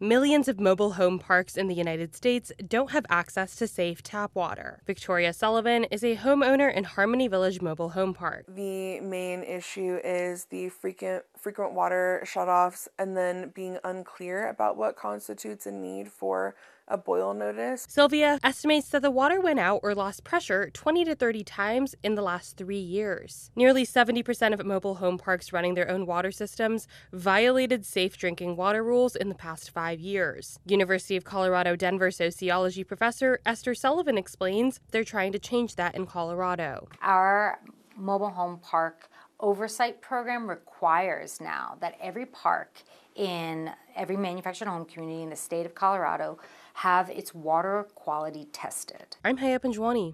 Millions of mobile home parks in the United States don't have access to safe tap water. Victoria Sullivan is a homeowner in Harmony Village Mobile Home Park. The main issue is the frequent water shutoffs and then being unclear about what constitutes a need for a boil notice. Sylvia estimates that the water went out or lost pressure 20 to 30 times in the last 3 years. Nearly 70% of mobile home parks running their own water systems violated safe drinking water rules in the past 5 years. University of Colorado Denver sociology professor Esther Sullivan explains they're trying to change that in Colorado. Our mobile home park oversight program requires now that every park in every manufactured home community in the state of Colorado have its water quality tested. I'm Haya Panjwani.